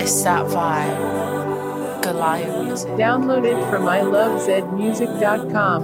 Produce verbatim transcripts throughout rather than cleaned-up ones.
It's that vibe. Goliath music. Download it from I love zed music dot com.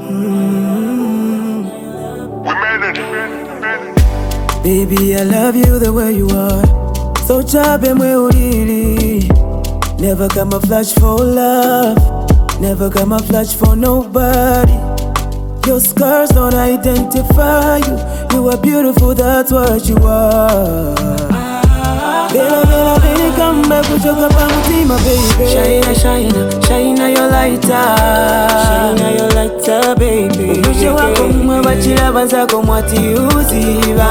Baby, I love you the way you are. So chabe mwe ulili. Never camouflage for love. Never camouflage for nobody. Your scars don't identify you. You are beautiful, that's what you are. Bella, bella, baby, come back with your cup of tea, my baby. Shine, shine, shine your lighter. Shine your lighter, baby. Umushe wako mwabachila banzako mwati uziva,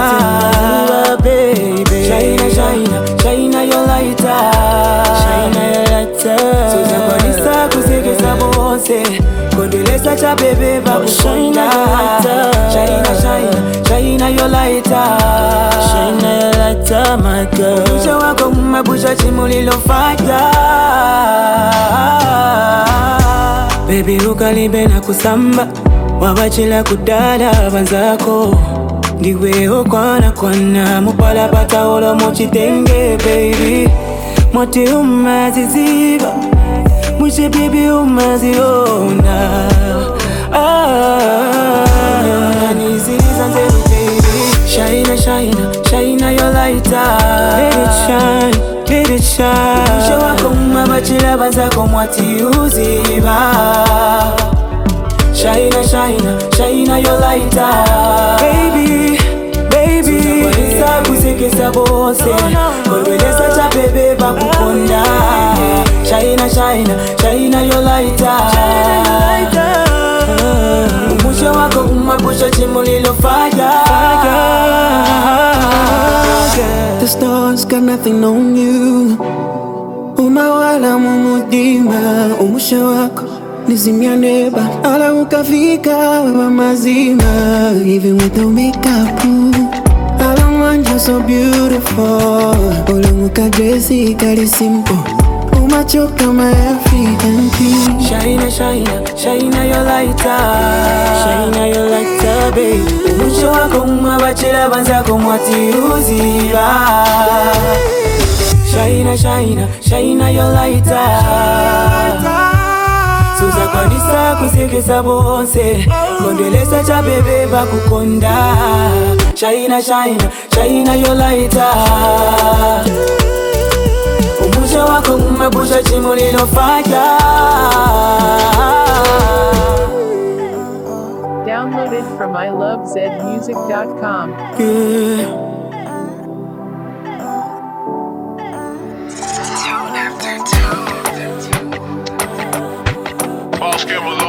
baby. Shine, shine, shine your lighter. Shine your lighter. Suza kwa nisa kusekesa bonse. Kondelesa cha bebe bakushina. Shine, shine, shine your lighter. Shine your lighter, my girl. Umusha wako mabusha chimulilo fire. Baby ukalimbe na kusamba. Wabachila kudala banzako. Ndiwe okwana kwana. Mupala pata olo mochitenge, baby. Moti umaziziba. Mushe baby umaziona. Ah, nisiza nzeru baby. Shine, shine, shine your lighter. Let it shine, let it shine. Mushe wako mabachila banzako mwati uziba. Shine, shine, shine your lighter. Baby, baby. Suza kusekesa bonse. Kondelesa cha bebe bakukonda. Shine, shine, shine your lighter. Umusha wako umabusha chimulilo fire. The stars got nothing on you. Umawala mumudima. Umusha wako nizimya neba. Ala ukafika wa mazima. Even with no makeup. I don't want you so beautiful. Olomuka dressy kari simple. Umachoka my African queen. Shine, shine, shine your lighter. Shine your lighter, baby. Umusha wako umabachila banzako mwati uziva. Shine, shine, shine your lighter. Suza kwa nisa kusekesa bonse. Kondelesa cha bebe bakukonda. Shine, shine, shine your lighter. Umusha wako umabusha chimulilo fire. Download it from I love zed music dot com. Yeah. Boss Kimberly.